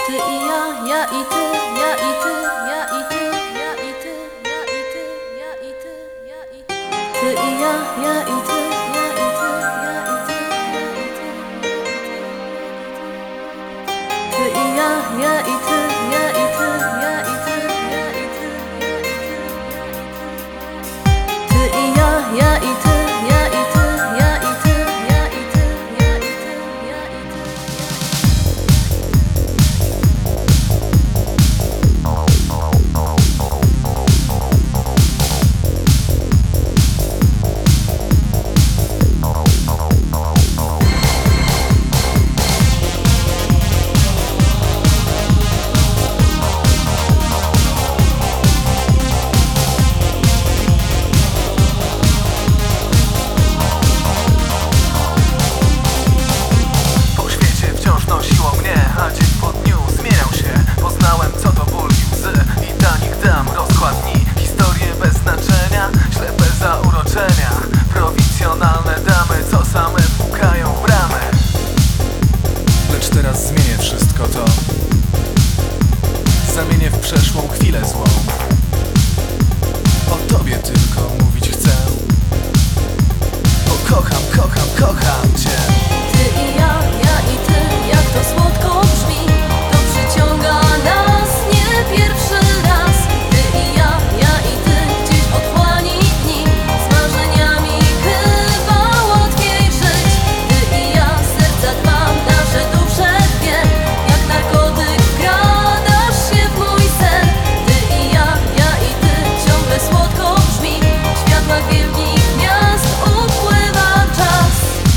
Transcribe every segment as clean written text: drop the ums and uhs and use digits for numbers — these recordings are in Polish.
Ty i ja i ty, ja i ty, ja i ty, ja i ty, ja i ty, ja i ty, ja i ty. Ty i ja i ty, ja i ty, ja i ty, ja i ty, ty i ja i ty, ja i ty, ja i ty, ja i ty, ty i ja i ty, ja i ty, ja i ty, ja i ty, ja i ty, ja i ty. Prowincjonalne damy, co same pukają w bramę. Lecz teraz zmienię wszystko to. Zamienię w przeszłą chwilę złą. O tobie tylko mówić chcę. Bo kocham, kocham, kocham cię. Ty i ja i ty, jak to słodko brzmi. To przyciąga nas nie pierwszy raz. Ty i ja i ty, gdzieś w otchłani dni. Z marzeniami chyba łatwiej żyć. Ty i ja, serca dbam, nasze dusze dwie. Jak narkotyk wkradasz się w mój sen. Ty i ja i ty, ciągle słodko brzmi. W światłach wielkich miast upływa czas.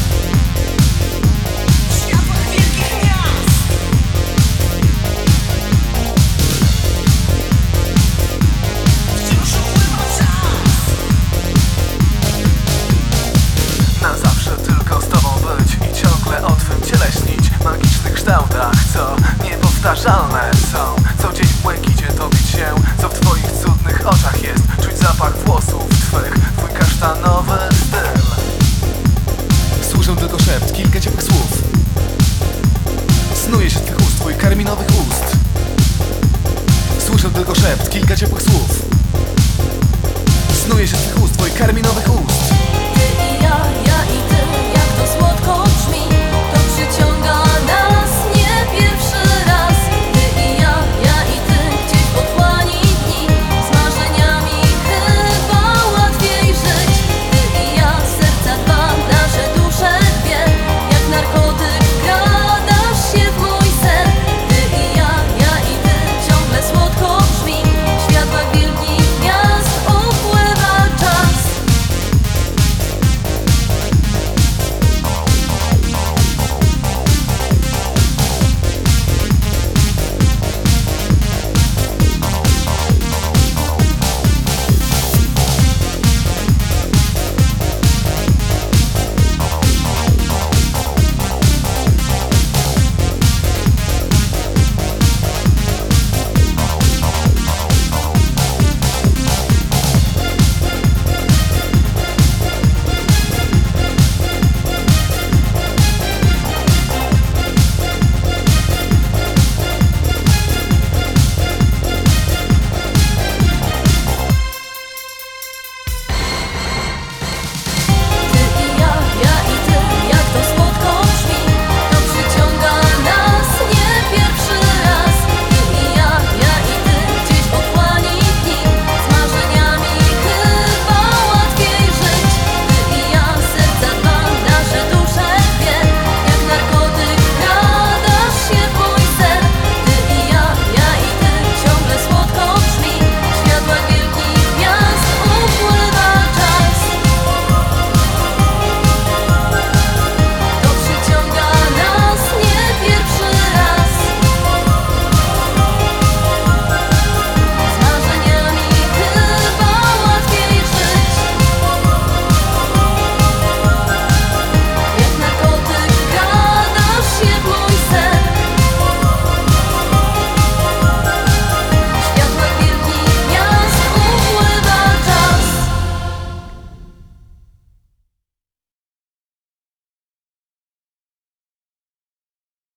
Na zawsze tylko z tobą być i ciągle o twym ciele śnić. Magicznych kształtach, co niepowtarzalne są. Co dzień w błękicie topić się, co w twoich cudnych oczach jest. Czuć zapach włosów twych, twój kasztanowy styl. Słyszę tylko szept, kilka ciepłych słów. Snuje się z twych ust, twoich karminowych ust. Słyszę tylko szept, kilka ciepłych słów. Snuje się z twych ust, twoich karminowych ust. Ty i ja i ty, jak to słodko brzmi. To przyciąga